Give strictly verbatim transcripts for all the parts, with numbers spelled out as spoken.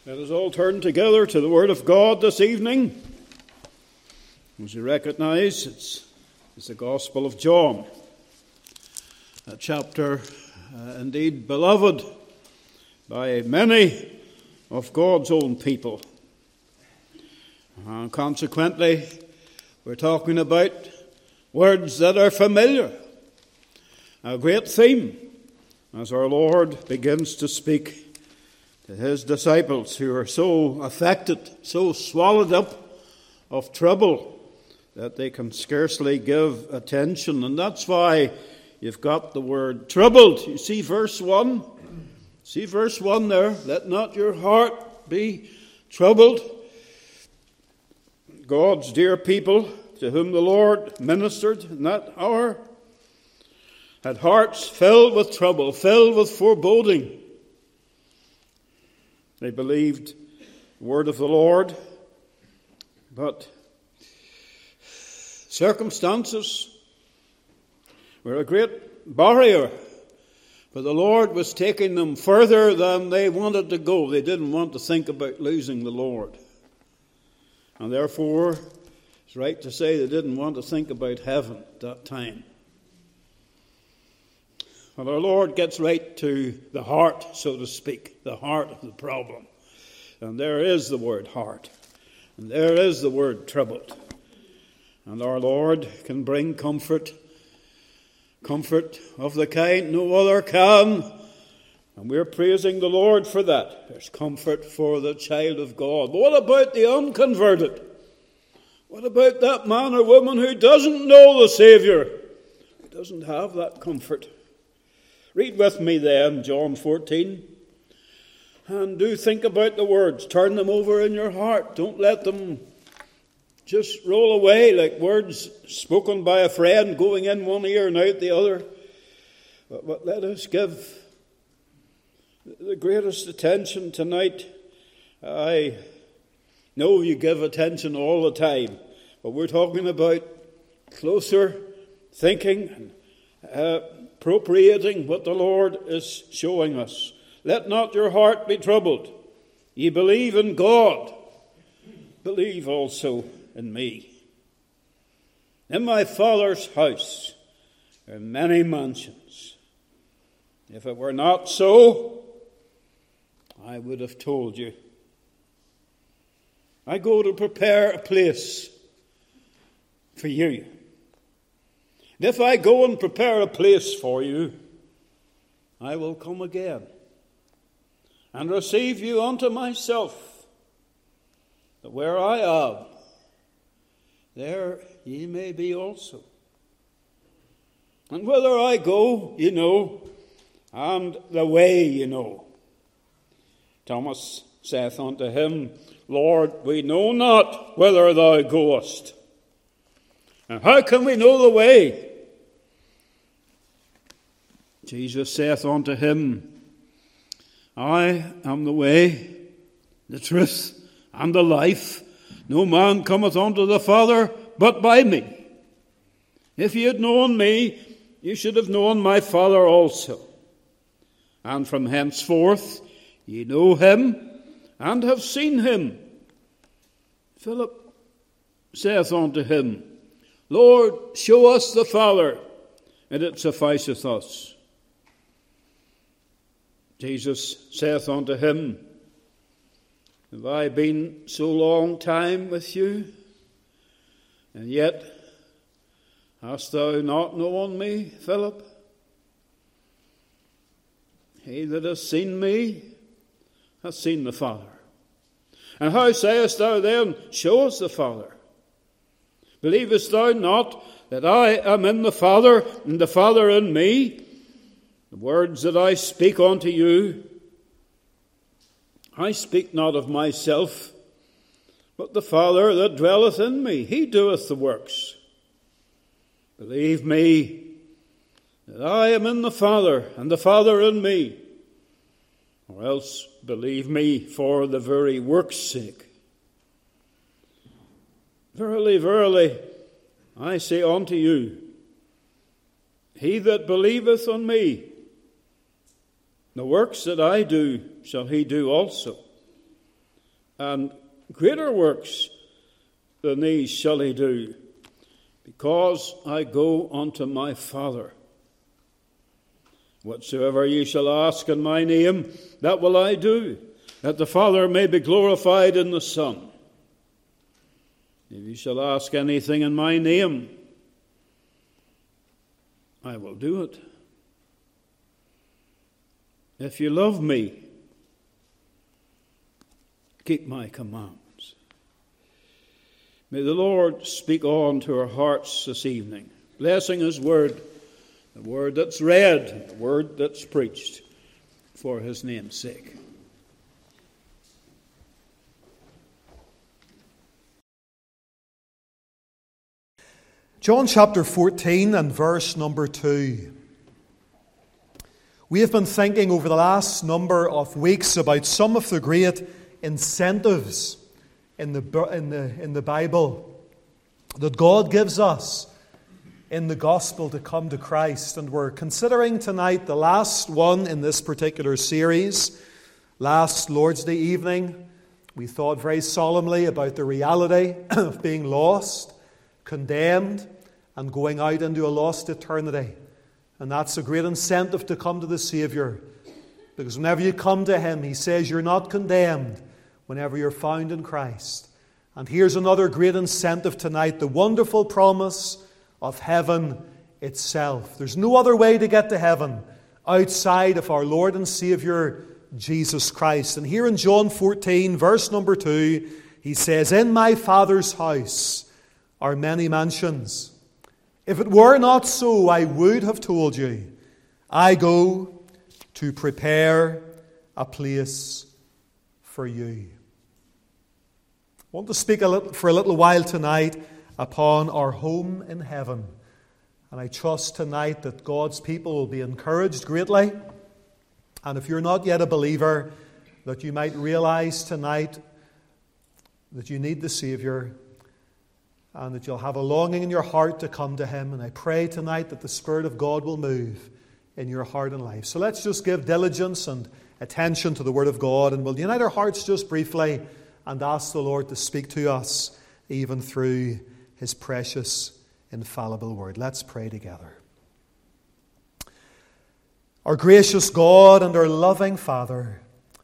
Let us all turn together to the Word of God this evening. As you recognize, it's, it's the Gospel of John, a chapter uh, indeed beloved by many of God's own people. And consequently, we're talking about words that are familiar, a great theme as our Lord begins to speak to his disciples who are so affected, so swallowed up of trouble that they can scarcely give attention. And that's why you've got the word troubled. You see verse one? See verse one there? Let not your heart be troubled. God's dear people to whom the Lord ministered in that hour had hearts filled with trouble, filled with foreboding. They believed the word of the Lord, but circumstances were a great barrier, for the Lord was taking them further than they wanted to go. They didn't want to think about losing the Lord. And therefore, it's right to say they didn't want to think about heaven at that time. Well, our Lord gets right to the heart, so to speak, the heart of the problem. And there is the word heart. And there is the word troubled. And our Lord can bring comfort, comfort of the kind no other can. And we're praising the Lord for that. There's comfort for the child of God. But what about the unconverted? What about that man or woman who doesn't know the Savior? Who doesn't have that comfort? Read with me then, John fourteen. And do think about the words. Turn them over in your heart. Don't let them just roll away like words spoken by a friend going in one ear and out the other. But, but let us give the greatest attention tonight. I know you give attention all the time, but we're talking about closer thinking and uh, appropriating what the Lord is showing us. Let not your heart be troubled. Ye believe in God, believe also in me. In my Father's house are many mansions. If it were not so, I would have told you. I go to prepare a place for you. And if I go and prepare a place for you, I will come again and receive you unto myself, that where I am, there ye may be also. And whither I go, you know, and the way you know. Thomas saith unto him, Lord, we know not whither thou goest. And how can we know the way? Jesus saith unto him, I am the way, the truth, and the life. No man cometh unto the Father but by me. If ye had known me, you should have known my Father also. And from henceforth ye know him, and have seen him. Philip saith unto him, Lord, show us the Father, and it sufficeth us. Jesus saith unto him, Have I been so long time with you, and yet hast thou not known me, Philip? He that hath seen me hath seen the Father. And how sayest thou then, Show us the Father? Believest thou not that I am in the Father, and the Father in me? The words that I speak unto you, I speak not of myself, but the Father that dwelleth in me, he doeth the works. Believe me that I am in the Father, and the Father in me, or else believe me for the very work's sake. Verily, verily, I say unto you, he that believeth on me, the works that I do shall he do also. and greater works than these shall he do, because I go unto my Father. Whatsoever ye shall ask in my name, that will I do, that the Father may be glorified in the Son. If ye shall ask anything in my name, I will do it. If you love me, keep my commands. May the Lord speak on to our hearts this evening, blessing his word, the word that's read, the word that's preached, for his name's sake. John chapter fourteen and verse number two. We have been thinking over the last number of weeks about some of the great incentives in the, in the, in the Bible that God gives us in the gospel to come to Christ. And we're considering tonight the last one in this particular series. Last Lord's Day evening, we thought very solemnly about the reality of being lost, condemned, and going out into a lost eternity. And that's a great incentive to come to the Savior. Because whenever you come to him, he says you're not condemned whenever you're found in Christ. And here's another great incentive tonight, the wonderful promise of heaven itself. There's no other way to get to heaven outside of our Lord and Savior, Jesus Christ. And here in John fourteen, verse number two, he says, "In my Father's house are many mansions. If it were not so, I would have told you. I go to prepare a place for you." I want to speak a little, for a little while tonight upon our home in heaven. And I trust tonight that God's people will be encouraged greatly. And if you're not yet a believer, that you might realize tonight that you need the Savior, and that you'll have a longing in your heart to come to him. And I pray tonight that the Spirit of God will move in your heart and life. So let's just give diligence and attention to the Word of God, and we'll unite our hearts just briefly and ask the Lord to speak to us even through his precious, infallible Word. Let's pray together. Our gracious God and our loving Father,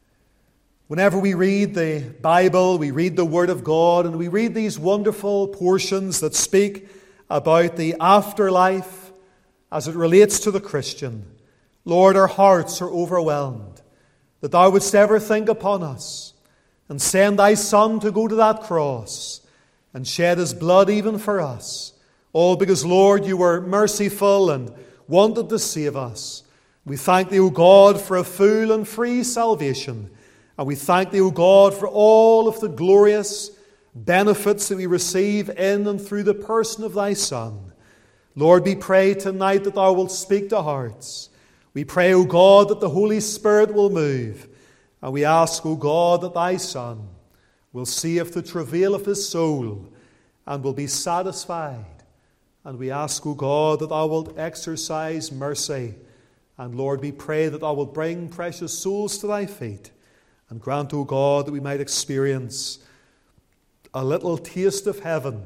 whenever we read the Bible, we read the Word of God, and we read these wonderful portions that speak about the afterlife as it relates to the Christian, Lord, our hearts are overwhelmed that thou wouldst ever think upon us and send thy Son to go to that cross and shed his blood even for us. All because, Lord, you were merciful and wanted to save us. We thank thee, O God, for a full and free salvation. And we thank thee, O God, for all of the glorious benefits that we receive in and through the person of thy Son. Lord, we pray tonight that thou wilt speak to hearts. We pray, O God, that the Holy Spirit will move. And we ask, O God, that thy Son will see if the travail of his soul and will be satisfied. And we ask, O God, that thou wilt exercise mercy. And Lord, we pray that thou wilt bring precious souls to thy feet. And grant, O God, that we might experience a little taste of heaven,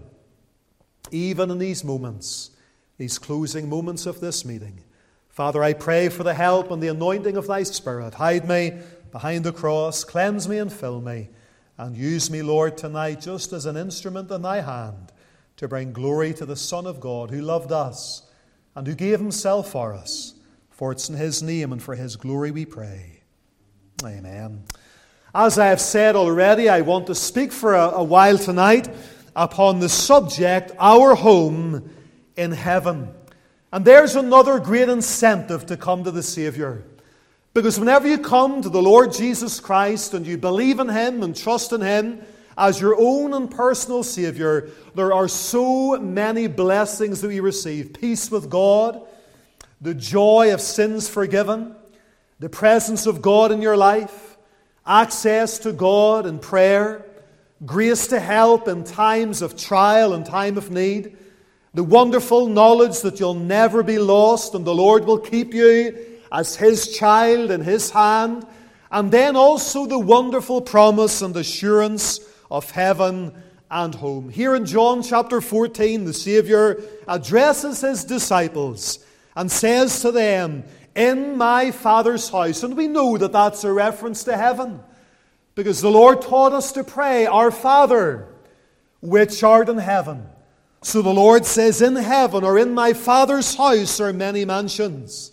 even in these moments, these closing moments of this meeting. Father, I pray for the help and the anointing of thy Spirit. Hide me behind the cross, cleanse me and fill me, and use me, Lord, tonight just as an instrument in thy hand to bring glory to the Son of God who loved us and who gave himself for us. For it's in his name and for his glory we pray. Amen. As I have said already, I want to speak for a, a while tonight upon the subject, our home in heaven. And there's another great incentive to come to the Savior. Because whenever you come to the Lord Jesus Christ and you believe in him and trust in him as your own and personal Savior, there are so many blessings that we receive. Peace with God, the joy of sins forgiven, the presence of God in your life, access to God in prayer, grace to help in times of trial and time of need, the wonderful knowledge that you'll never be lost and the Lord will keep you as his child in his hand, And then also the wonderful promise and assurance of heaven and home. Here in John chapter fourteen, the Saviour addresses his disciples and says to them, "In my Father's house." And we know that that's a reference to heaven, because the Lord taught us to pray, "Our Father, which art in heaven." So the Lord says, "In heaven, or in my Father's house, are many mansions.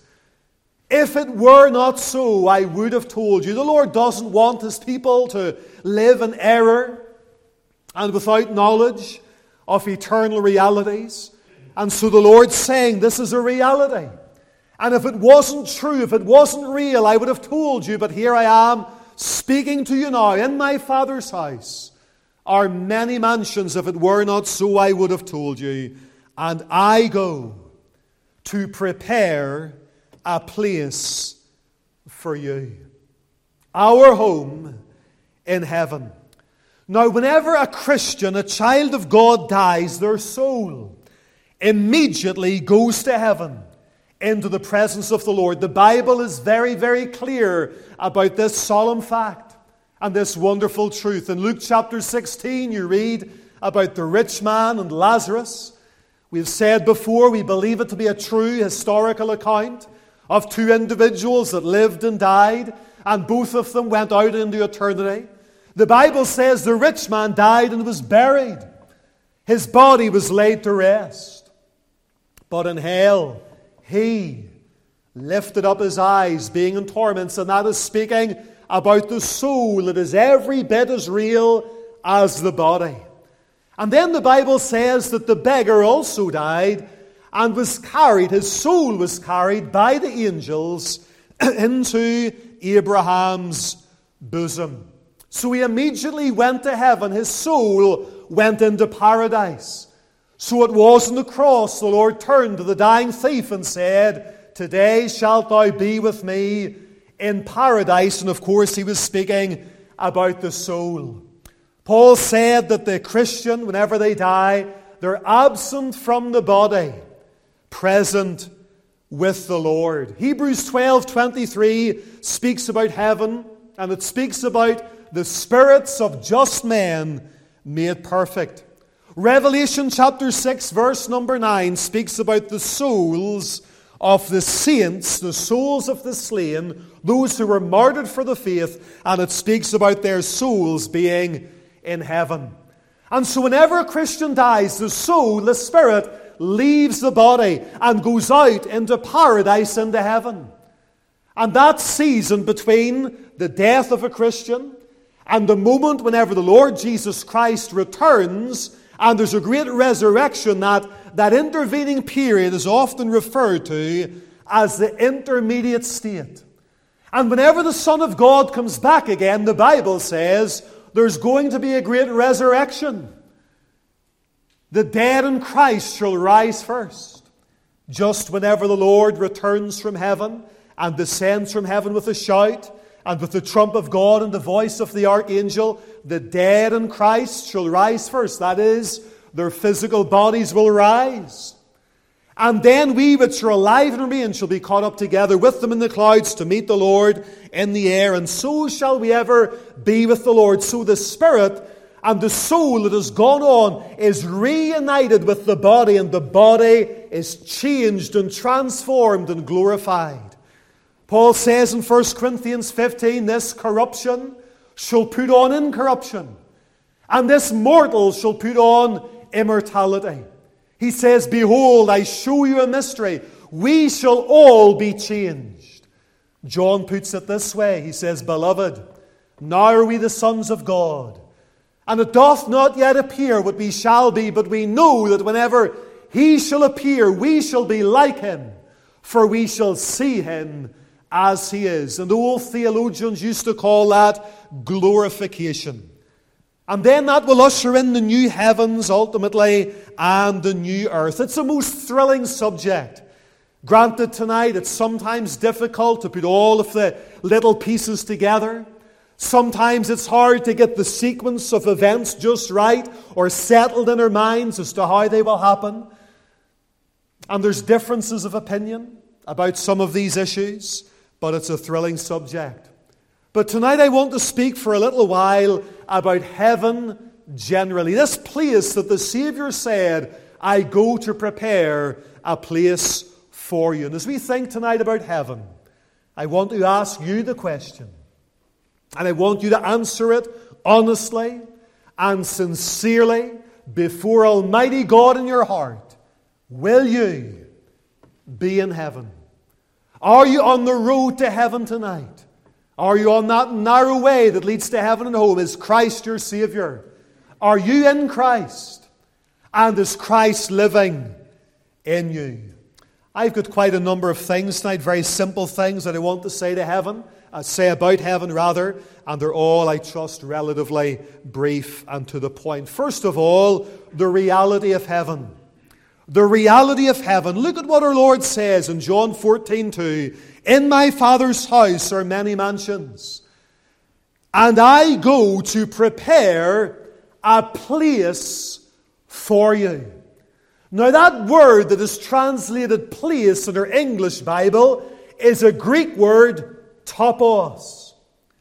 If it were not so, I would have told you." The Lord doesn't want his people to live in error and without knowledge of eternal realities. And so the Lord's saying this is a reality. And if it wasn't true, if it wasn't real, I would have told you. But here I am speaking to you now. In my Father's house are many mansions. If it were not so, I would have told you. And I go to prepare a place for you. Our home in heaven. Now, whenever a Christian, a child of God, dies, their soul immediately goes to heaven, into the presence of the Lord. The Bible is very, very clear about this solemn fact and this wonderful truth. In Luke chapter sixteen, you read about the rich man and Lazarus. We've said before, we believe it to be a true historical account of two individuals that lived and died, and both of them went out into eternity. The Bible says the rich man died and was buried. His body was laid to rest. But in hell, he lifted up his eyes, being in torments, and that is speaking about the soul that is every bit as real as the body. And then the Bible says that the beggar also died and was carried, his soul was carried by the angels into Abraham's bosom. So he immediately went to heaven. His soul went into paradise. So it was on the cross the Lord turned to the dying thief and said, "Today shalt thou be with me in paradise." And of course he was speaking about the soul. Paul said that the Christian, whenever they die, they're absent from the body, present with the Lord. Hebrews twelve twenty-three speaks about heaven, and it speaks about the spirits of just men made perfect. Revelation chapter six verse number nine speaks about the souls of the saints, the souls of the slain, those who were martyred for the faith, and it speaks about their souls being in heaven. And so whenever a Christian dies, the soul, the spirit, leaves the body and goes out into paradise, into heaven. And that season between the death of a Christian and the moment whenever the Lord Jesus Christ returns and there's a great resurrection, that, that intervening period is often referred to as the intermediate state. And whenever the Son of God comes back again, the Bible says there's going to be a great resurrection. The dead in Christ shall rise first. Just whenever the Lord returns from heaven and descends from heaven with a shout, and with the trump of God and the voice of the archangel, the dead in Christ shall rise first. That is, their physical bodies will rise. And then we which are alive and remain shall be caught up together with them in the clouds to meet the Lord in the air. And so shall we ever be with the Lord. So the spirit and the soul that has gone on is reunited with the body, and the body is changed and transformed and glorified. Paul says in First Corinthians fifteen, this corruption shall put on incorruption, and this mortal shall put on immortality. He says, "Behold, I show you a mystery. We shall all be changed." John puts it this way. He says, "Beloved, now are we the sons of God, and it doth not yet appear what we shall be, but we know that whenever he shall appear, we shall be like him, for we shall see him as he is." And the old theologians used to call that glorification. And then that will usher in the new heavens ultimately and the new earth. It's a most thrilling subject. Granted, tonight it's sometimes difficult to put all of the little pieces together. Sometimes it's hard to get the sequence of events just right or settled in our minds as to how they will happen. And there's differences of opinion about some of these issues. But it's a thrilling subject. But tonight I want to speak for a little while about heaven generally. This place that the Savior said, I go to prepare a place for you. And as we think tonight about heaven, I want to ask you the question. And I want you to answer it honestly and sincerely before Almighty God in your heart. Will you be in heaven? Are you on the road to heaven tonight? Are you on that narrow way that leads to heaven and home? Is Christ your Savior? Are you in Christ? And is Christ living in you? I've got quite a number of things tonight, very simple things that I want to say to heaven, uh, say about heaven rather, and they're all, I trust, relatively brief and to the point. First of all, the reality of heaven. The reality of heaven. Look at what our Lord says in John fourteen two. In my Father's house are many mansions, and I go to prepare a place for you. Now that word that is translated place in our English Bible is a Greek word, topos.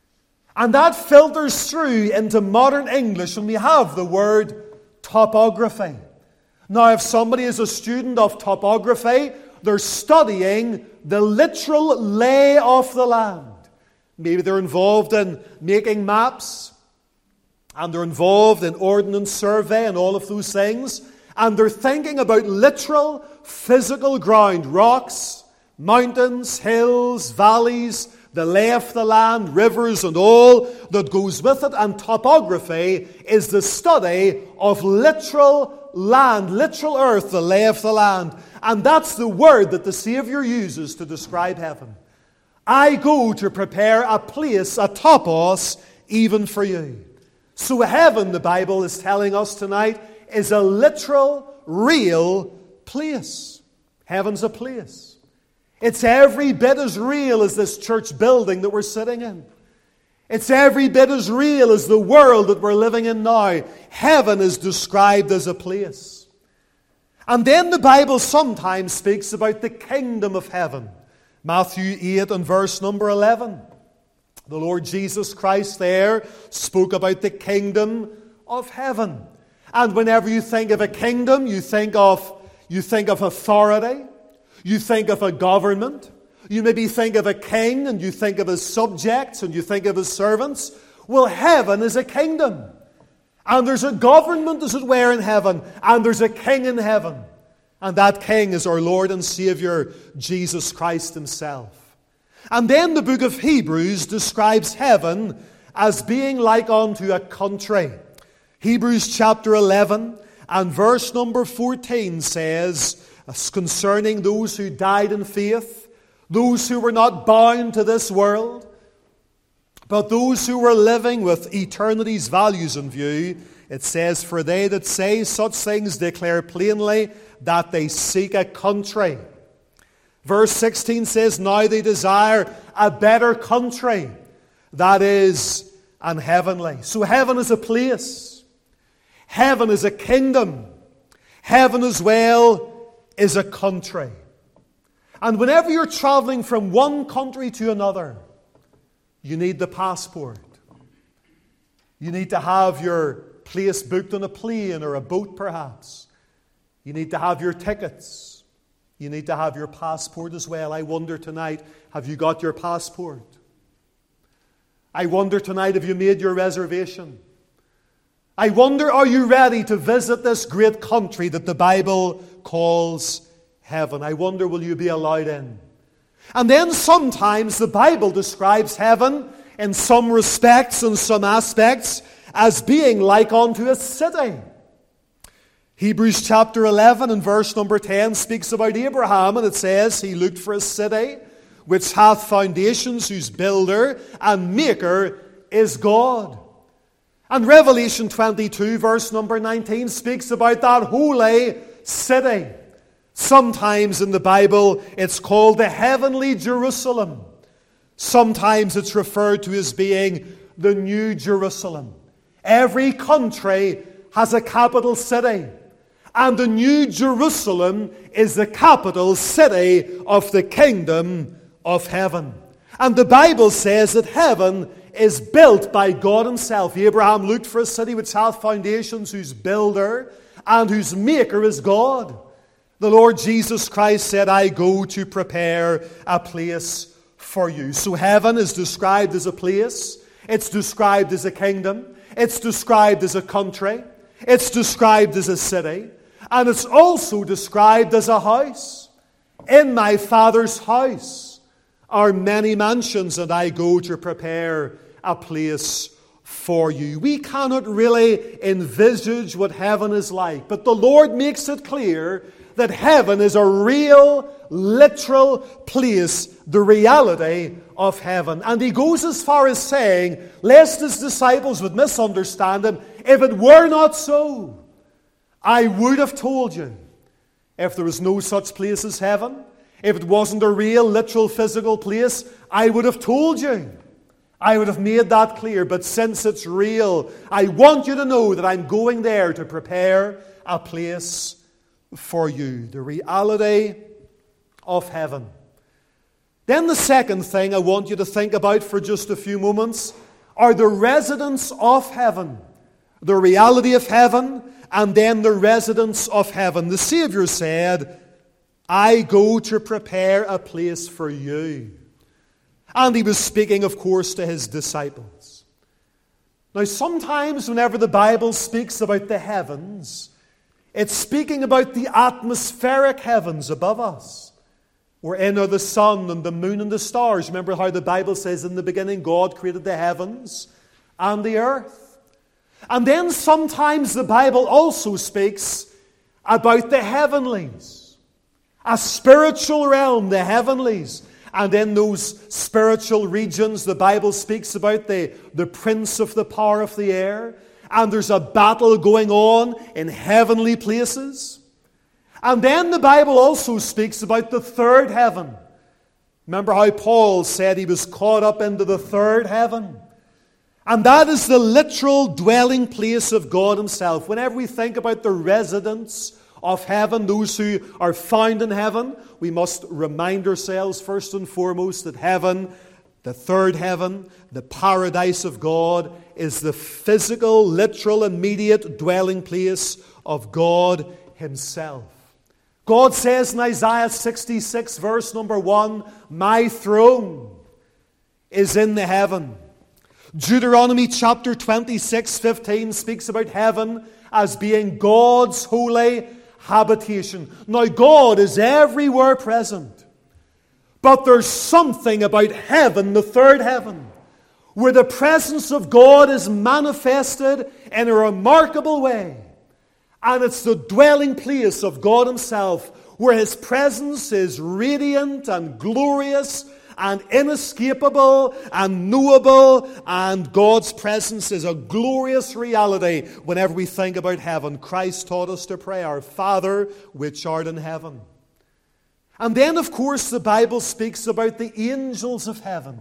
And that filters through into modern English when we have the word topography. Now if somebody is a student of topography, they're studying the literal lay of the land. Maybe they're involved in making maps, and they're involved in ordnance survey and all of those things. And they're thinking about literal, physical ground, rocks, mountains, hills, valleys, the lay of the land, rivers, and all that goes with it. And topography is the study of literal land, literal earth, the lay of the land. And that's the word that the Savior uses to describe heaven. I go to prepare a place, a topos, even for you. So heaven, the Bible is telling us tonight, is a literal, real place. Heaven's a place. It's every bit as real as this church building that we're sitting in. It's every bit as real as the world that we're living in now. Heaven is described as a place. And then the Bible sometimes speaks about the kingdom of heaven. Matthew eight and verse number eleven. The Lord Jesus Christ there spoke about the kingdom of heaven. And whenever you think of a kingdom, you think of, you think of authority. You think of a government. You maybe think of a king and you think of his subjects and you think of his servants. Well, heaven is a kingdom. And there's a government, as it were, in heaven. And there's a king in heaven. And that king is our Lord and Savior, Jesus Christ himself. And then the book of Hebrews describes heaven as being like unto a country. Hebrews chapter eleven and verse number fourteen says, concerning those who died in faith, those who were not bound to this world, but those who were living with eternity's values in view, it says, for they that say such things declare plainly that they seek a country. Verse sixteen says, now they desire a better country, that is, an heavenly. So heaven is a place. Heaven is a kingdom. Heaven as well is a country. And whenever you're traveling from one country to another, you need the passport. You need to have your place booked on a plane or a boat perhaps. You need to have your tickets. You need to have your passport as well. I wonder tonight, have you got your passport? I wonder tonight, have you made your reservation? I wonder, are you ready to visit this great country that the Bible calls heaven? I wonder, will you be allowed in? And then sometimes the Bible describes heaven in some respects and some aspects as being like unto a city. Hebrews chapter eleven and verse number ten speaks about Abraham, and it says, he looked for a city which hath foundations, whose builder and maker is God. And Revelation twenty-two, verse number nineteen, speaks about that holy city. Sometimes in the Bible, it's called the heavenly Jerusalem. Sometimes it's referred to as being the New Jerusalem. Every country has a capital city. And the New Jerusalem is the capital city of the kingdom of heaven. And the Bible says that heaven is built by God himself. Abraham looked for a city which hath foundations, whose builder and whose maker is God. The Lord Jesus Christ said, I go to prepare a place for you. So heaven is described as a place. It's described as a kingdom. It's described as a country. It's described as a city. And it's also described as a house. In my Father's house are many mansions, and I go to prepare a place for you. We cannot really envisage what heaven is like, but the Lord makes it clear that heaven is a real, literal place, the reality of heaven. And he goes as far as saying, lest his disciples would misunderstand him, if it were not so, I would have told you. If there was no such place as heaven, if it wasn't a real, literal, physical place, I would have told you. I would have made that clear. But since it's real, I want you to know that I'm going there to prepare a place for you. The reality of heaven. Then the second thing I want you to think about for just a few moments are the residents of heaven. The reality of heaven, and then the residents of heaven. The Savior said, I go to prepare a place for you. And he was speaking, of course, to his disciples. Now, sometimes whenever the Bible speaks about the heavens, it's speaking about the atmospheric heavens above us, wherein are the sun and the moon and the stars. Remember how the Bible says in the beginning, God created the heavens and the earth. And then sometimes the Bible also speaks about the heavenlies, a spiritual realm, the heavenlies. And in those spiritual regions, the Bible speaks about the, the prince of the power of the air. And there's a battle going on in heavenly places. And then the Bible also speaks about the third heaven. Remember how Paul said he was caught up into the third heaven. And that is the literal dwelling place of God himself. Whenever we think about the residents of heaven, those who are found in heaven, we must remind ourselves first and foremost that heaven, the third heaven, the paradise of God, is the physical, literal, immediate dwelling place of God himself. God says in Isaiah sixty-six, verse number one, my throne is in the heaven. Deuteronomy chapter twenty-six, fifteen speaks about heaven as being God's holy habitation. Now, God is everywhere present. But there's something about heaven, the third heaven, where the presence of God is manifested in a remarkable way. And it's the dwelling place of God himself, where his presence is radiant and glorious and inescapable and knowable, and God's presence is a glorious reality whenever we think about heaven. Christ taught us to pray, our Father which art in heaven. And then, of course, the Bible speaks about the angels of heaven.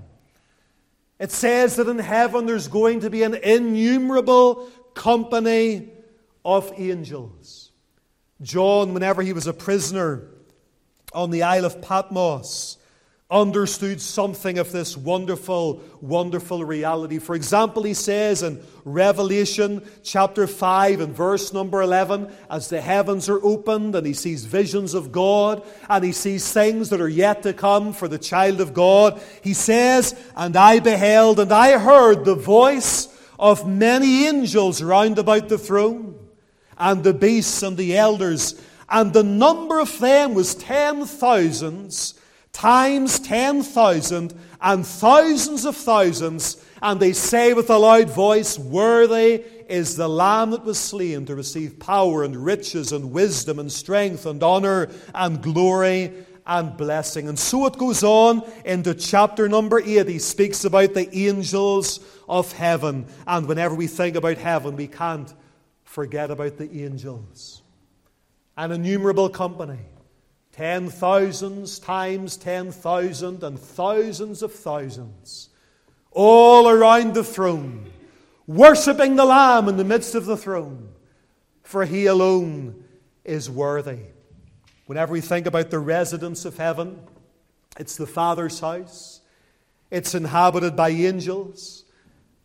It says that in heaven there's going to be an innumerable company of angels. John, whenever he was a prisoner on the Isle of Patmos, understood something of this wonderful, wonderful reality. For example, he says in Revelation chapter five and verse number eleven, as the heavens are opened and he sees visions of God and he sees things that are yet to come for the child of God, he says, and I beheld and I heard the voice of many angels round about the throne, and the beasts and the elders, and the number of them was ten thousands, times ten thousand, and thousands of thousands, and they say with a loud voice, worthy is the Lamb that was slain to receive power and riches and wisdom and strength and honor and glory and blessing. And so it goes on into chapter number eight. He speaks about the angels of heaven. And whenever we think about heaven, we can't forget about the angels. An innumerable company. Ten thousands times ten thousand and thousands of thousands, all around the throne, worshipping the Lamb in the midst of the throne, for he alone is worthy. Whenever we think about the residence of heaven, it's the Father's house. It's inhabited by angels.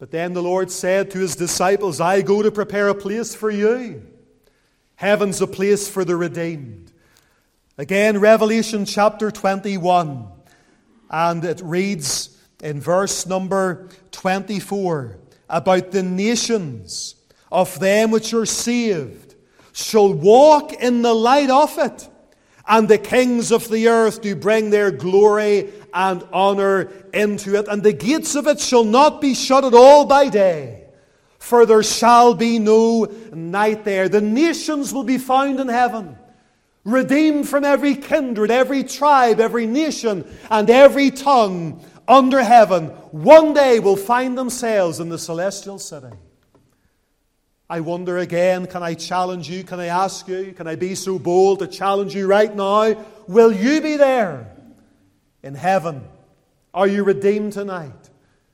But then the Lord said to his disciples, I go to prepare a place for you. Heaven's a place for the redeemed. Again, Revelation chapter twenty-one. And it reads in verse number twenty-four, about the nations of them which are saved shall walk in the light of it, and the kings of the earth do bring their glory and honor into it, and the gates of it shall not be shut at all by day, for there shall be no night there. The nations will be found in heaven, redeemed from every kindred, every tribe, every nation, and every tongue under heaven. One day will find themselves in the celestial city. I wonder again, can I challenge you, can I ask you, can I be so bold to challenge you right now? Will you be there in heaven? Are you redeemed tonight?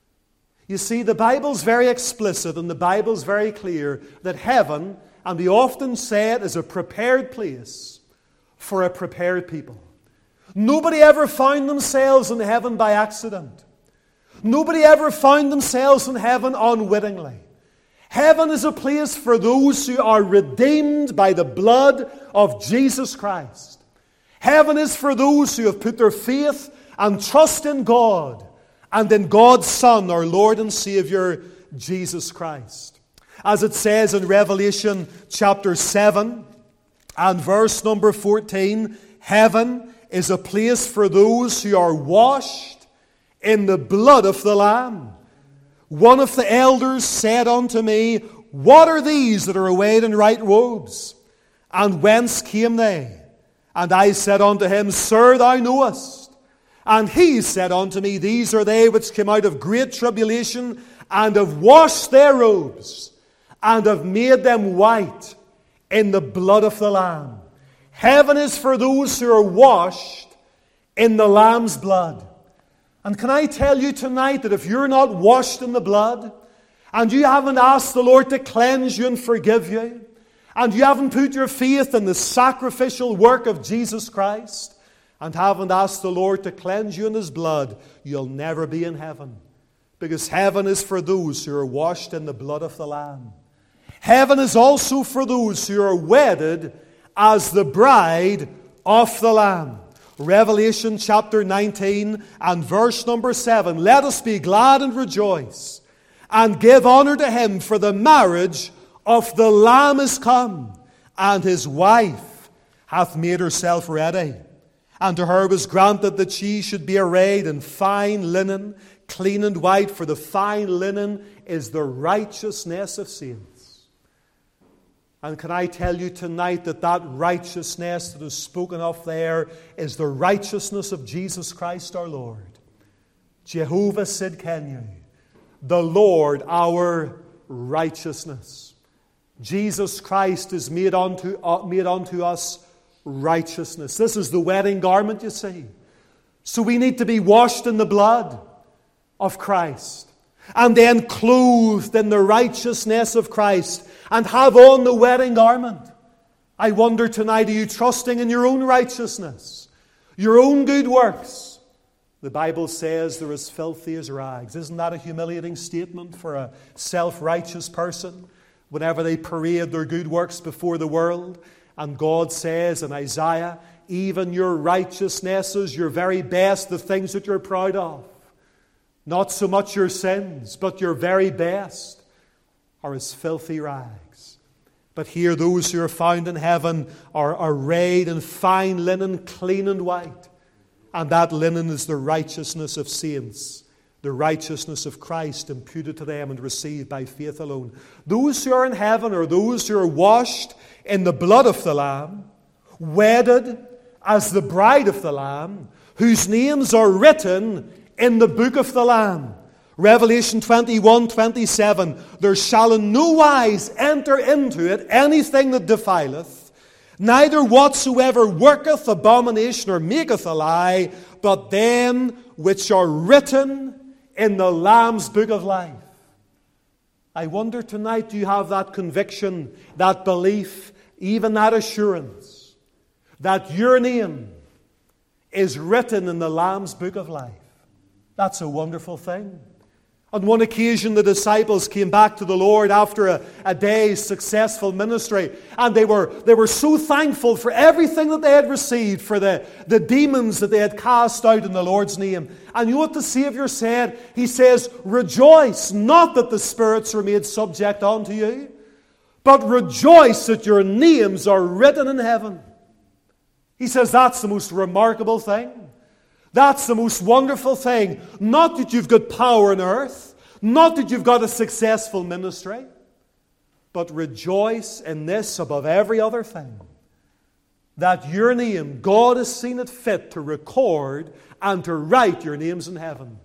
You see, the Bible's very explicit and the Bible's very clear that heaven, and we often say it, is a prepared place for a prepared people. Nobody ever found themselves in heaven by accident. Nobody ever found themselves in heaven unwittingly. Heaven is a place for those who are redeemed by the blood of Jesus Christ. Heaven is for those who have put their faith and trust in God and in God's Son, our Lord and Savior, Jesus Christ. As it says in Revelation chapter seven and verse number fourteen, heaven is a place for those who are washed in the blood of the Lamb. One of the elders said unto me, what are these that are arrayed in white robes? And whence came they? And I said unto him, Sir, thou knowest. And he said unto me, These are they which came out of great tribulation, and have washed their robes, and have made them white in the blood of the Lamb. Heaven is for those who are washed in the Lamb's blood. And can I tell you tonight that if you're not washed in the blood, and you haven't asked the Lord to cleanse you and forgive you, and you haven't put your faith in the sacrificial work of Jesus Christ, and haven't asked the Lord to cleanse you in His blood, you'll never be in heaven. Because heaven is for those who are washed in the blood of the Lamb. Heaven is also for those who are wedded as the bride of the Lamb. Revelation chapter nineteen and verse number seven. Let us be glad and rejoice, and give honor to Him, for the marriage of the Lamb is come, and His wife hath made herself ready. And to her was granted that she should be arrayed in fine linen, clean and white, for the fine linen is the righteousness of saints. And can I tell you tonight that that righteousness that is spoken of there is the righteousness of Jesus Christ our Lord. Jehovah Sidkenu, the Lord our righteousness. Jesus Christ is made unto, uh, made unto us righteousness. This is the wedding garment, you see. So we need to be washed in the blood of Christ, and then clothed in the righteousness of Christ, and have on the wedding garment. I wonder tonight, are you trusting in your own righteousness, your own good works? The Bible says they're as filthy as rags. Isn't that a humiliating statement for a self-righteous person whenever they parade their good works before the world? And God says in Isaiah, even your righteousnesses, your very best, the things that you're proud of, not so much your sins, but your very best, are as filthy rags. But here those who are found in heaven are arrayed in fine linen, clean and white. And that linen is the righteousness of saints, the righteousness of Christ imputed to them and received by faith alone. Those who are in heaven are those who are washed in the blood of the Lamb, wedded as the bride of the Lamb, whose names are written in the book of the Lamb. Revelation twenty-one twenty-seven, there shall in no wise enter into it anything that defileth, neither whatsoever worketh abomination or maketh a lie, but them which are written in the Lamb's book of life. I wonder tonight, do you have that conviction, that belief, even that assurance, that your name is written in the Lamb's book of life? That's a wonderful thing. On one occasion, the disciples came back to the Lord after a, a day's successful ministry, and they were, they were so thankful for everything that they had received, for the, the demons that they had cast out in the Lord's name. And you know what the Savior said? He says, "Rejoice, not that the spirits are made subject unto you, but rejoice that your names are written in heaven." He says that's the most remarkable thing. That's the most wonderful thing. Not that you've got power on earth, not that you've got a successful ministry, but rejoice in this above every other thing, that your name, God has seen it fit to record and to write your names in heaven.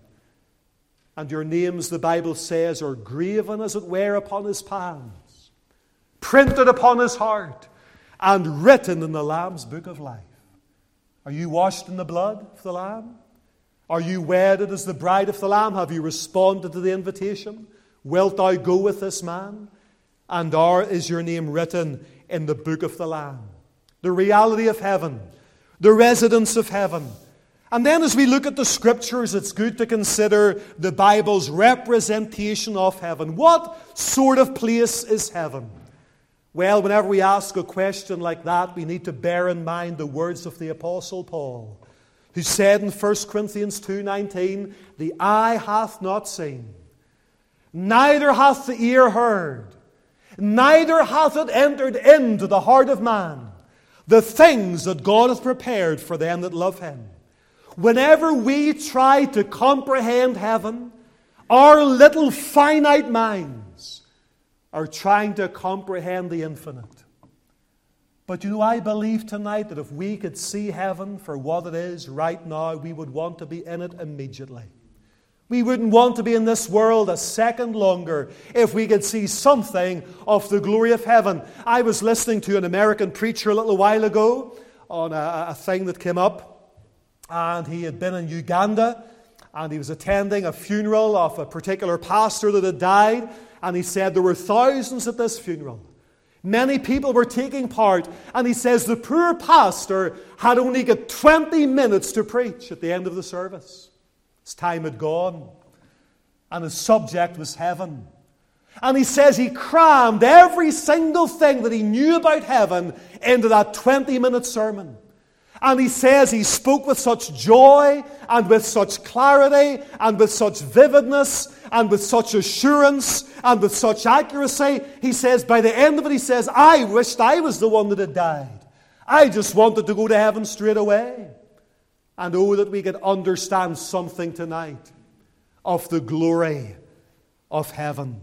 And your names, the Bible says, are graven as it were upon his palms, printed upon his heart, and written in the Lamb's book of life. Are you washed in the blood of the Lamb? Are you wedded as the bride of the Lamb? Have you responded to the invitation? Wilt thou go with this man? And are, is your name written in the book of the Lamb? The reality of heaven, the residence of heaven. And then as we look at the Scriptures, it's good to consider the Bible's representation of heaven. What sort of place is heaven? Well, whenever we ask a question like that, we need to bear in mind the words of the Apostle Paul, who said in First Corinthians two nineteen, "The eye hath not seen, neither hath the ear heard, neither hath it entered into the heart of man, the things that God hath prepared for them that love him." Whenever we try to comprehend heaven, our little finite minds are trying to comprehend the infinite. But you know, I believe tonight that if we could see heaven for what it is right now, we would want to be in it immediately. We wouldn't want to be in this world a second longer if we could see something of the glory of heaven. I was listening to an American preacher a little while ago on a, a thing that came up, and he had been in Uganda, and he was attending a funeral of a particular pastor that had died. And he said there were thousands at this funeral. Many people were taking part. And he says the poor pastor had only got twenty minutes to preach at the end of the service. His time had gone. And his subject was heaven. And he says he crammed every single thing that he knew about heaven into that twenty-minute sermon. And he says he spoke with such joy and with such clarity and with such vividness and with such assurance and with such accuracy. He says by the end of it, he says, I wished I was the one that had died. I just wanted to go to heaven straight away. And oh, that we could understand something tonight of the glory of heaven.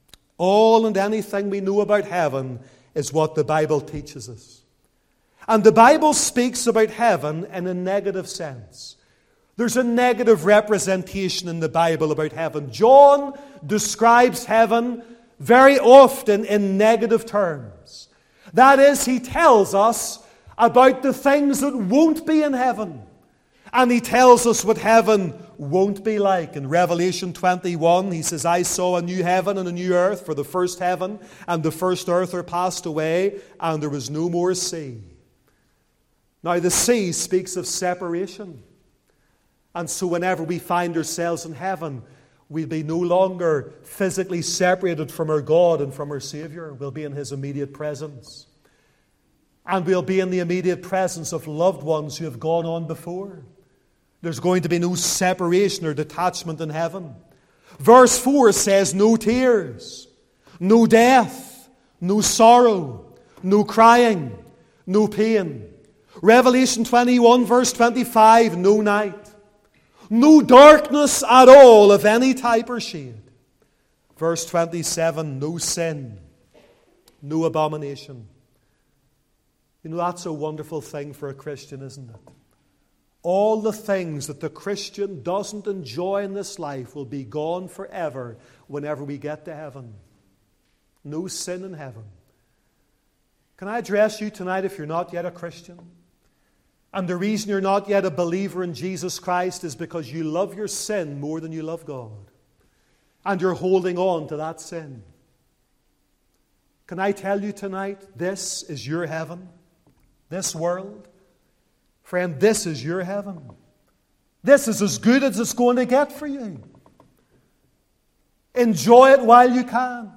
All and anything we know about heaven is what the Bible teaches us. And the Bible speaks about heaven in a negative sense. There's a negative representation in the Bible about heaven. John describes heaven very often in negative terms. That is, he tells us about the things that won't be in heaven. And he tells us what heaven won't be like. In Revelation twenty-one, he says, I saw a new heaven and a new earth, for the first heaven and the first earth are passed away, and there was no more sea. Now, the sea speaks of separation. And so whenever we find ourselves in heaven, we'll be no longer physically separated from our God and from our Savior. We'll be in His immediate presence. And we'll be in the immediate presence of loved ones who have gone on before. There's going to be no separation or detachment in heaven. Verse four says, no tears, no death, no sorrow, no crying, no pain. Revelation twenty-one, verse twenty-five, no night. No darkness at all of any type or shade. Verse twenty-seven, no sin, no abomination. You know, that's a wonderful thing for a Christian, isn't it? All the things that the Christian doesn't enjoy in this life will be gone forever whenever we get to heaven. No sin in heaven. Can I address you tonight if you're not yet a Christian? And the reason you're not yet a believer in Jesus Christ is because you love your sin more than you love God. And you're holding on to that sin. Can I tell you tonight, this is your heaven? This world? Friend, this is your heaven. This is as good as it's going to get for you. Enjoy it while you can,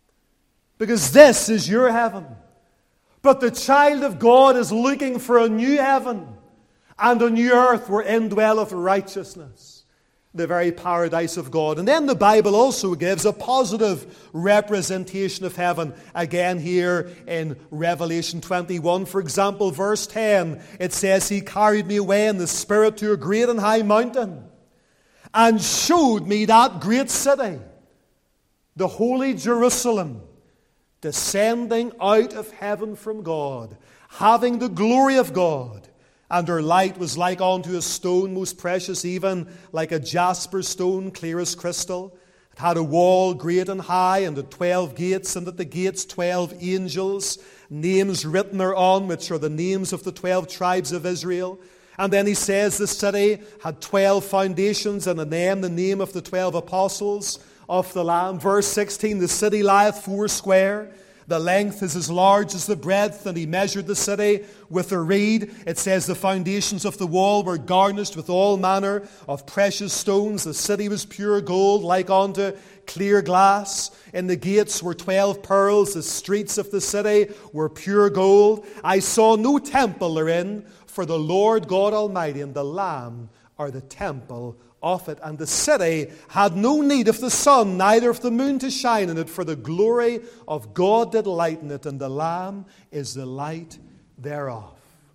because this is your heaven. But the child of God is looking for a new heaven and a new earth wherein dwelleth righteousness, the very paradise of God. And then the Bible also gives a positive representation of heaven. Again here in Revelation twenty-one, for example, verse ten, it says, He carried me away in the Spirit to a great and high mountain, and showed me that great city, the holy Jerusalem, descending out of heaven from God, having the glory of God. And her light was like unto a stone most precious, even like a jasper stone, clear as crystal. It had a wall great and high, and the twelve gates, and at the gates twelve angels, names written thereon, which are the names of the twelve tribes of Israel. And then he says the city had twelve foundations, and in them the name of the twelve apostles of the Lamb. Verse sixteen, the city lieth foursquare. The length is as large as the breadth, and he measured the city with a reed. It says the foundations of the wall were garnished with all manner of precious stones. The city was pure gold, like unto clear glass. In the gates were twelve pearls. The streets of the city were pure gold. I saw no temple therein, for the Lord God Almighty and the Lamb are the temple of it. And the city had no need of the sun, neither of the moon to shine in it, for the glory of God did lighten it, and the Lamb is the light thereof.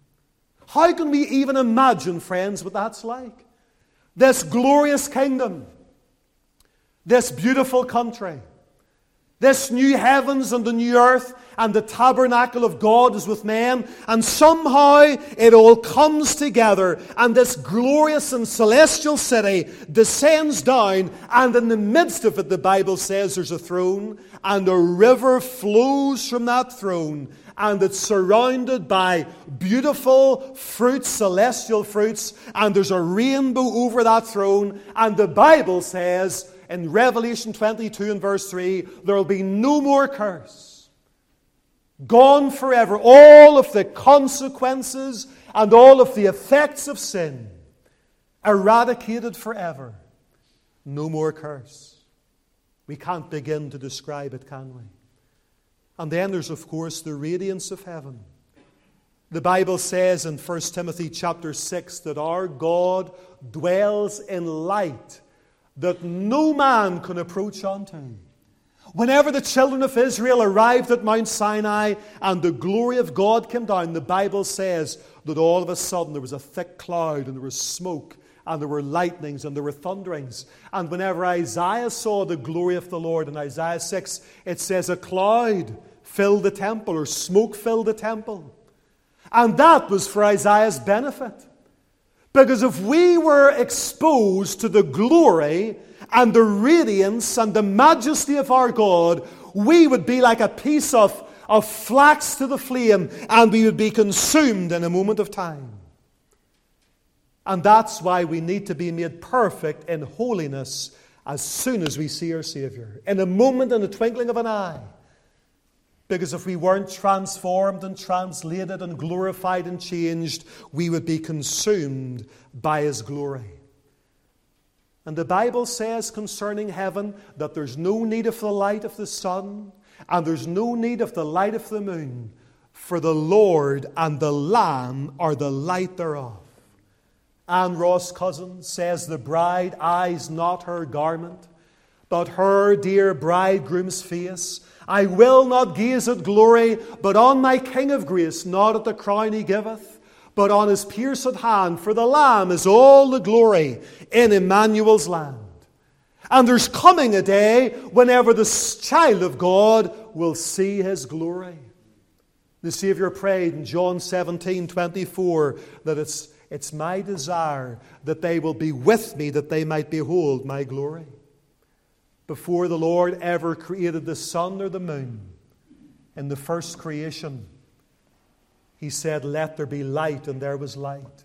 How can we even imagine, friends, what that's like? This glorious kingdom, this beautiful country, this new heavens and the new earth, and the tabernacle of God is with men, and somehow it all comes together, and this glorious and celestial city descends down, and in the midst of it, the Bible says there's a throne, and a river flows from that throne, and it's surrounded by beautiful fruits, celestial fruits, and there's a rainbow over that throne, and the Bible says in Revelation twenty-two and verse three, there will be no more curse. Gone forever. All of the consequences and all of the effects of sin eradicated forever. No more curse. We can't begin to describe it, can we? And then there's, of course, the radiance of heaven. The Bible says in First Timothy chapter six that our God dwells in light that no man can approach unto. Whenever the children of Israel arrived at Mount Sinai and the glory of God came down, the Bible says that all of a sudden there was a thick cloud and there was smoke and there were lightnings and there were thunderings. And whenever Isaiah saw the glory of the Lord in Isaiah six, it says a cloud filled the temple, or smoke filled the temple. And that was for Isaiah's benefit. Because if we were exposed to the glory and the radiance and the majesty of our God, we would be like a piece of, of flax to the flame, and we would be consumed in a moment of time. And that's why we need to be made perfect in holiness as soon as we see our Savior. In a moment, in the twinkling of an eye. Because if we weren't transformed and translated and glorified and changed, we would be consumed by His glory. And the Bible says concerning heaven that there's no need of the light of the sun, and there's no need of the light of the moon, for the Lord and the Lamb are the light thereof. Anne Ross Cousin says the bride eyes not her garment, but her dear bridegroom's face. I will not gaze at glory, but on my King of grace, not at the crown He giveth, but on His pierced hand, for the Lamb is all the glory in Emmanuel's land. And there's coming a day whenever the child of God will see His glory. The Savior prayed in John seventeen twenty-four that it's, it's my desire that they will be with me, that they might behold my glory. Before the Lord ever created the sun or the moon, in the first creation, He said, let there be light, and there was light.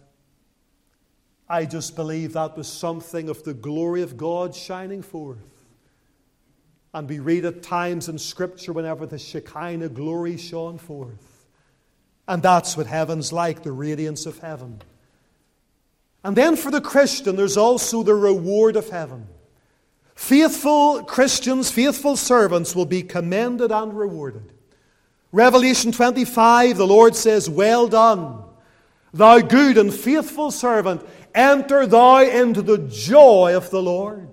I just believe that was something of the glory of God shining forth. And we read at times in Scripture whenever the Shekinah glory shone forth. And that's what heaven's like, the radiance of heaven. And then for the Christian, there's also the reward of heaven. Faithful Christians, faithful servants will be commended and rewarded. Revelation twenty-five, the Lord says, "Well done, thou good and faithful servant. Enter thou into the joy of the Lord."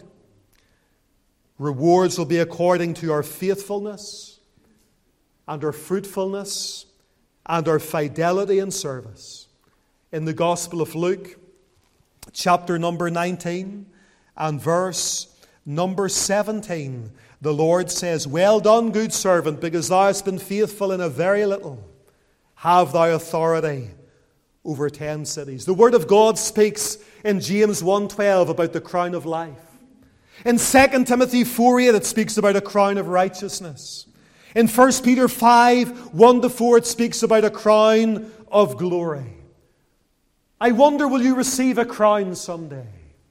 Rewards will be according to our faithfulness and our fruitfulness and our fidelity in service. In the Gospel of Luke, chapter number nineteen and verse number seventeen, the Lord says, "Well done, good servant, because thou hast been faithful in a very little. Have thou authority over ten cities." The Word of God speaks in James one twelve about the crown of life. In Second Timothy four eight, it speaks about a crown of righteousness. In First Peter five one to four, it speaks about a crown of glory. I wonder, will you receive a crown someday?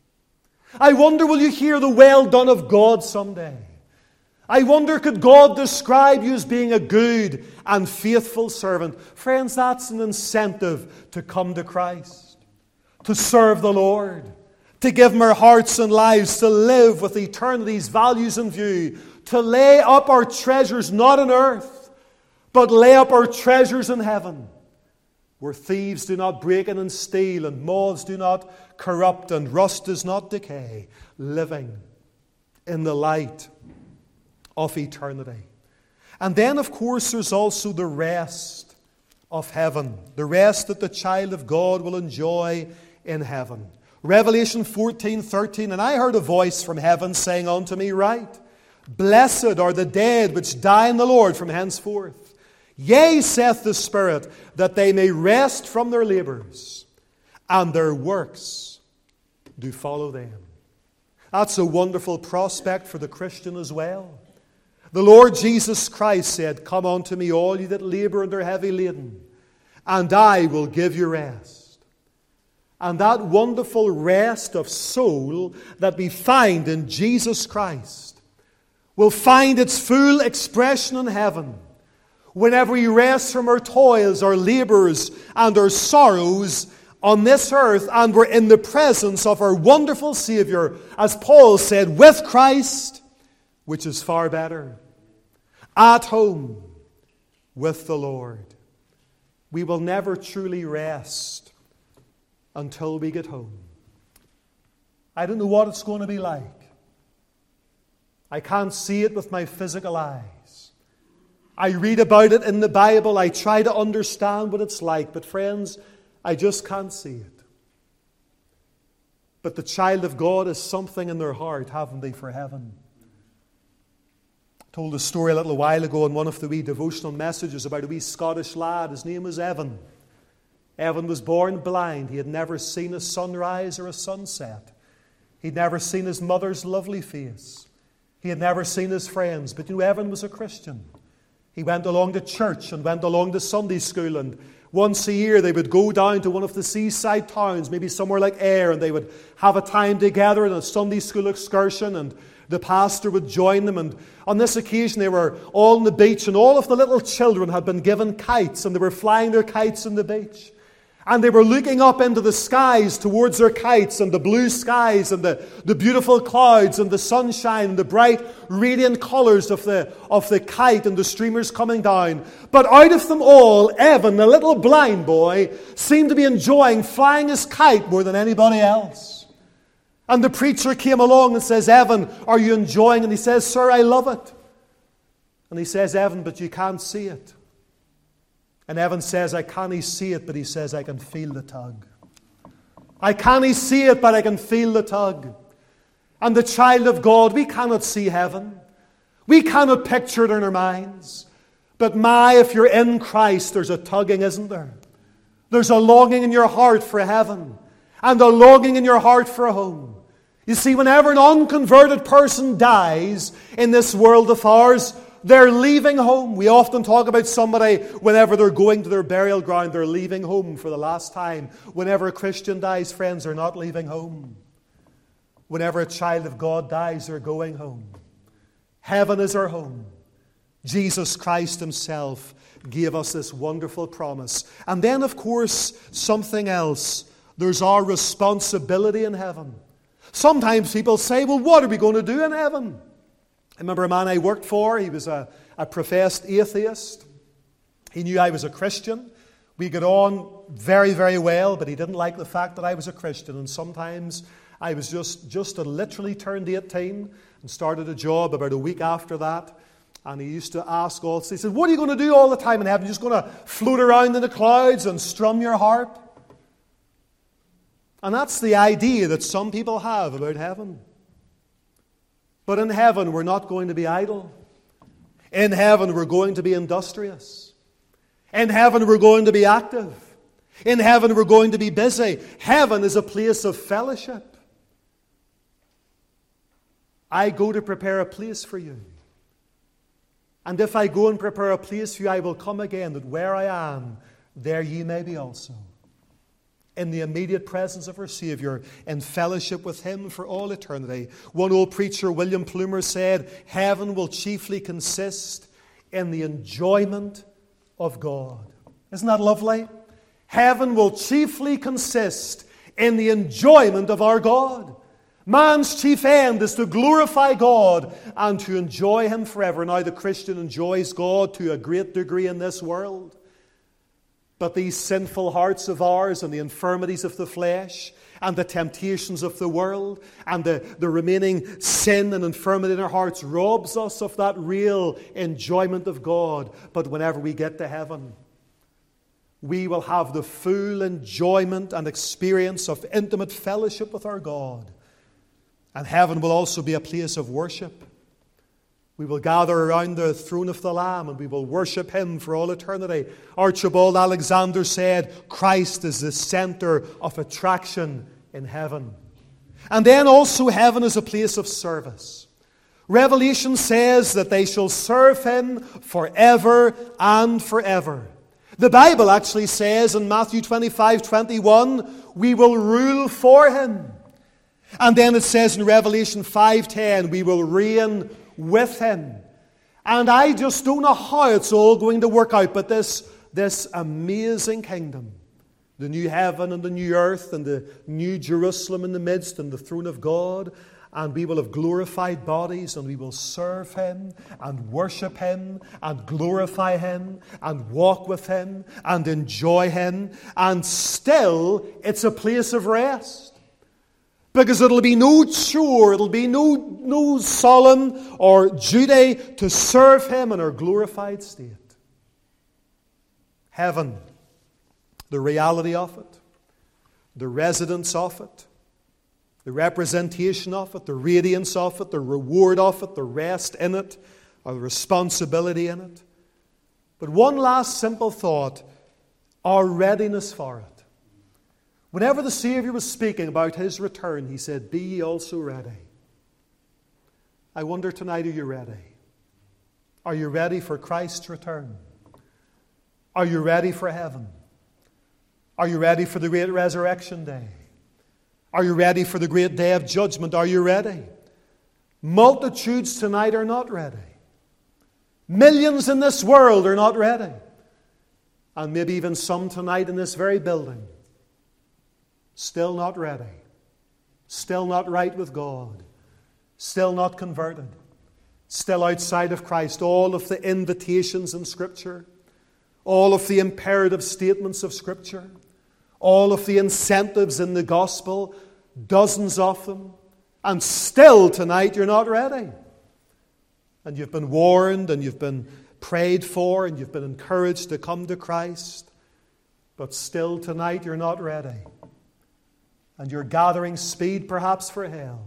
I wonder, will you hear the well done of God someday? I wonder, could God describe you as being a good and faithful servant? Friends, that's an incentive to come to Christ, to serve the Lord, to give Him our hearts and lives, to live with eternity's values in view, to lay up our treasures not on earth, but lay up our treasures in heaven, where thieves do not break in and steal, and moths do not corrupt, and rust does not decay, living in the light of eternity. And then, of course, there's also the rest of heaven, the rest that the child of God will enjoy in heaven. Revelation fourteen thirteen, "And I heard a voice from heaven saying unto me, Write, Blessed are the dead which die in the Lord from henceforth. Yea, saith the Spirit, that they may rest from their labors, and their works do follow them." That's a wonderful prospect for the Christian as well. The Lord Jesus Christ said, "Come unto me, all ye that labor and are heavy laden, and I will give you rest." And that wonderful rest of soul that we find in Jesus Christ will find its full expression in heaven, whenever we rest from our toils, our labors, and our sorrows on this earth, and we're in the presence of our wonderful Savior, as Paul said, with Christ, which is far better, at home with the Lord. We will never truly rest until we get home. I don't know what it's going to be like. I can't see it with my physical eyes. I read about it in the Bible. I try to understand what it's like. But friends, I just can't see it. But the child of God has something in their heart, haven't they, for heaven? I told a story a little while ago in one of the wee devotional messages about a wee Scottish lad. His name was Evan. Evan was born blind. He had never seen a sunrise or a sunset. He'd never seen his mother's lovely face. He had never seen his friends. But you know, Evan was a Christian. He went along to church and went along to Sunday school, and once a year they would go down to one of the seaside towns, maybe somewhere like Ayr, and they would have a time together in a Sunday school excursion, and the pastor would join them. And on this occasion they were all on the beach, and all of the little children had been given kites, and they were flying their kites on the beach. And they were looking up into the skies towards their kites, and the blue skies and the, the beautiful clouds and the sunshine and the bright radiant colours of the, of the kite and the streamers coming down. But out of them all, Evan, the little blind boy, seemed to be enjoying flying his kite more than anybody else. And the preacher came along and says, "Evan, are you enjoying?" And he says, "Sir, I love it." And he says, "Evan, but you can't see it." And Evan says, "I can't see it," but he says, "I can feel the tug. I can't see it, but I can feel the tug." And the child of God, we cannot see heaven. We cannot picture it in our minds. But my, if you're in Christ, there's a tugging, isn't there? There's a longing in your heart for heaven, and a longing in your heart for a home. You see, whenever an unconverted person dies in this world of ours, they're leaving home. We often talk about somebody, whenever they're going to their burial ground, they're leaving home for the last time. Whenever a Christian dies, friends, they're not leaving home. Whenever a child of God dies, they're going home. Heaven is our home. Jesus Christ Himself gave us this wonderful promise. And then, of course, something else. There's our responsibility in heaven. Sometimes people say, well, what are we going to do in heaven? I remember a man I worked for. He was a, a professed atheist. He knew I was a Christian. We got on very, very well, but he didn't like the fact that I was a Christian. And sometimes I was just, just had literally turned eighteen and started a job about a week after that. And he used to ask also, he said, what are you going to do all the time in heaven? You're just going to float around in the clouds and strum your harp? And that's the idea that some people have about heaven. But in heaven, we're not going to be idle. In heaven, we're going to be industrious. In heaven, we're going to be active. In heaven, we're going to be busy. Heaven is a place of fellowship. I go to prepare a place for you. And if I go and prepare a place for you, I will come again, that where I am, there ye may be also. In the immediate presence of our Savior, in fellowship with Him for all eternity. One old preacher, William Plumer, said, heaven will chiefly consist in the enjoyment of God. Isn't that lovely? Heaven will chiefly consist in the enjoyment of our God. Man's chief end is to glorify God and to enjoy Him forever. Now, the Christian enjoys God to a great degree in this world. But these sinful hearts of ours and the infirmities of the flesh and the temptations of the world and the, the remaining sin and infirmity in our hearts robs us of that real enjoyment of God. But whenever we get to heaven, we will have the full enjoyment and experience of intimate fellowship with our God. And heaven will also be a place of worship. We will gather around the throne of the Lamb and we will worship Him for all eternity. Archibald Alexander said, Christ is the center of attraction in heaven. And then also heaven is a place of service. Revelation says that they shall serve Him forever and forever. The Bible actually says in Matthew twenty-five twenty-one, we will rule for Him. And then it says in Revelation five ten, we will reign with Him. And I just don't know how it's all going to work out, but this, this amazing kingdom, the new heaven and the new earth and the new Jerusalem in the midst and the throne of God, and we will have glorified bodies and we will serve Him and worship Him and glorify Him and walk with Him and enjoy Him, and still it's a place of rest. Because it'll be no chore, it'll be no, no solemn or duty to serve Him in our glorified state. Heaven, the reality of it, the residence of it, the representation of it, the radiance of it, the reward of it, the rest in it, or the responsibility in it. But one last simple thought, our readiness for it. Whenever the Savior was speaking about His return, He said, be ye also ready. I wonder tonight, are you ready? Are you ready for Christ's return? Are you ready for heaven? Are you ready for the great resurrection day? Are you ready for the great day of judgment? Are you ready? Multitudes tonight are not ready. Millions in this world are not ready. And maybe even some tonight in this very building. Still not ready. Still not right with God. Still not converted. Still outside of Christ. All of the invitations in Scripture. All of the imperative statements of Scripture. All of the incentives in the gospel. Dozens of them. And still tonight you're not ready. And you've been warned and you've been prayed for and you've been encouraged to come to Christ. But still tonight you're not ready. And you're gathering speed perhaps for hell.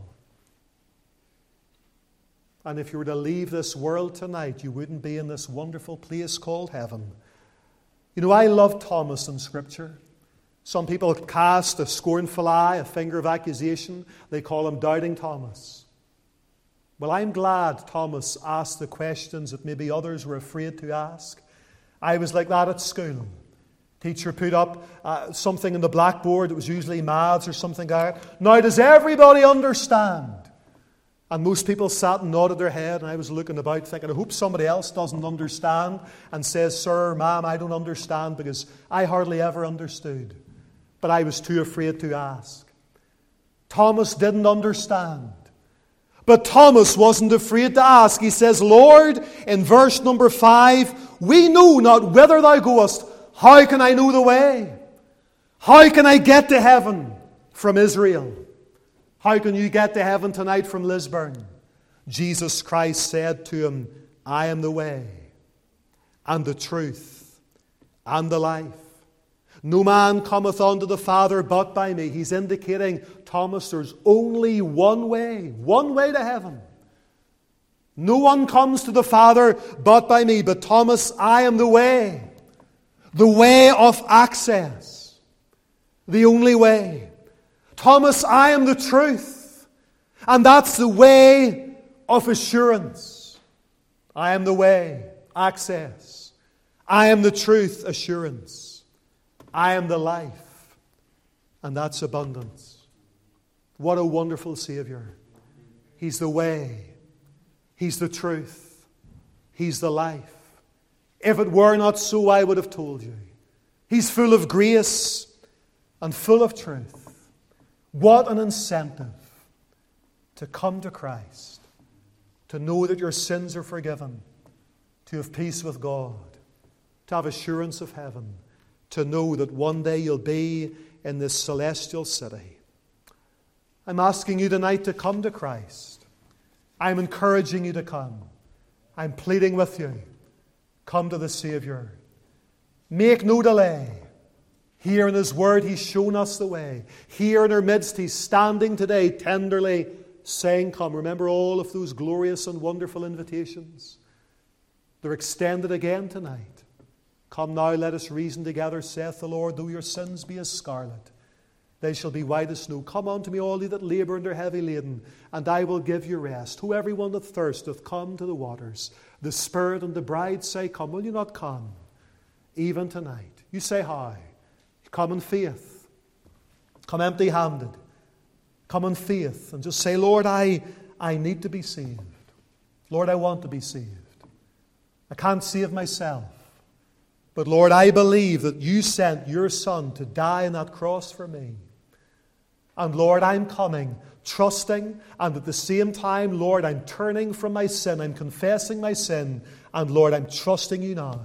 And if you were to leave this world tonight, you wouldn't be in this wonderful place called heaven. You know, I love Thomas in Scripture. Some people cast a scornful eye, a finger of accusation. They call him Doubting Thomas. Well, I'm glad Thomas asked the questions that maybe others were afraid to ask. I was like that at school. Teacher put up uh, something in the blackboard. It was usually maths or something like that. Now, does everybody understand? And most people sat and nodded their head, and I was looking about thinking, I hope somebody else doesn't understand and says, sir, ma'am, I don't understand, because I hardly ever understood. But I was too afraid to ask. Thomas didn't understand. But Thomas wasn't afraid to ask. He says, Lord, in verse number five, we know not whither thou goest. How can I know the way? How can I get to heaven from Israel? How can you get to heaven tonight from Lisburn? Jesus Christ said to him, I am the way and the truth and the life. No man cometh unto the Father but by me. He's indicating, Thomas, there's only one way, one way to heaven. No one comes to the Father but by me. But Thomas, I am the way, the way of access, the only way. Thomas, I am the truth, and that's the way of assurance. I am the way, access. I am the truth, assurance. I am the life, and that's abundance. What a wonderful Savior. He's the way. He's the truth. He's the life. If it were not so, I would have told you. He's full of grace and full of truth. What an incentive to come to Christ, to know that your sins are forgiven, to have peace with God, to have assurance of heaven, to know that one day you'll be in this celestial city. I'm asking you tonight to come to Christ. I'm encouraging you to come. I'm pleading with you. Come to the Savior. Make no delay. Here in His Word, He's shown us the way. Here in our midst, He's standing today tenderly saying, come. Remember all of those glorious and wonderful invitations? They're extended again tonight. Come now, let us reason together, saith the Lord. Though your sins be as scarlet, they shall be white as snow. Come unto me, all ye that labour and are heavy laden, and I will give you rest. Who every one that thirsteth, come to the waters. The Spirit and the bride say, come. Will you not come? Even tonight. You say, how? Come in faith. Come empty-handed. Come in faith. And just say, Lord, I, I need to be saved. Lord, I want to be saved. I can't save myself. But Lord, I believe that you sent your Son to die on that cross for me. And Lord, I'm coming, trusting, and at the same time, Lord, I'm turning from my sin. I'm confessing my sin. And Lord, I'm trusting you now.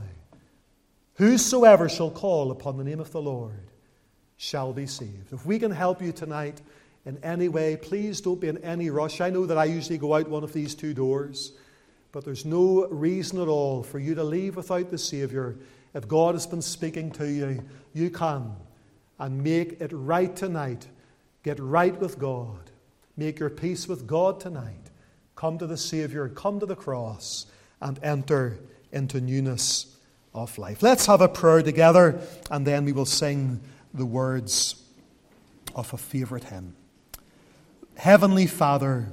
Whosoever shall call upon the name of the Lord shall be saved. If we can help you tonight in any way, please don't be in any rush. I know that I usually go out one of these two doors, but there's no reason at all for you to leave without the Savior. If God has been speaking to you, you come and make it right tonight. Get right with God. Make your peace with God tonight. Come to the Savior, come to the cross, and enter into newness of life. Let's have a prayer together, and then we will sing the words of a favourite hymn. Heavenly Father,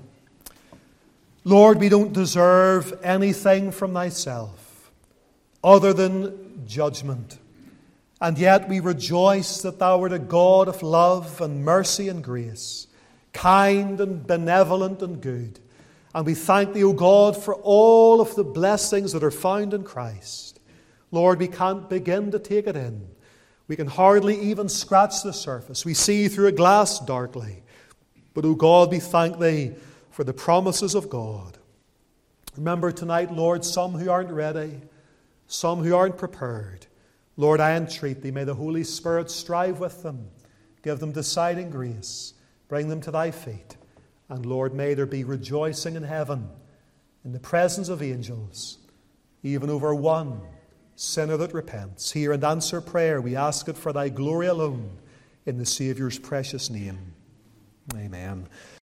Lord, we don't deserve anything from thyself other than judgment. And yet we rejoice that thou art a God of love and mercy and grace, kind and benevolent and good. And we thank thee, O God, for all of the blessings that are found in Christ. Lord, we can't begin to take it in. We can hardly even scratch the surface. We see through a glass darkly. But, O God, we thank thee for the promises of God. Remember tonight, Lord, some who aren't ready, some who aren't prepared. Lord, I entreat thee, may the Holy Spirit strive with them, give them deciding grace, bring them to thy feet. And Lord, may there be rejoicing in heaven, in the presence of angels, even over one sinner that repents. Hear and answer prayer. We ask it for thy glory alone, in the Saviour's precious name. Amen.